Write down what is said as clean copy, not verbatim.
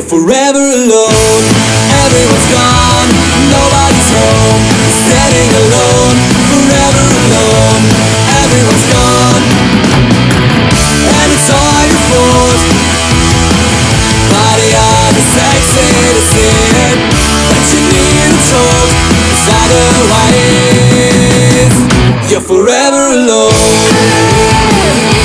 forever alone. Everyone's gone, nobody's home. Standing alone, forever alone. Everyone's gone, and it's all your fault. Body of the sexy to see it, but you need a told, 'cause otherwise you're forever alone.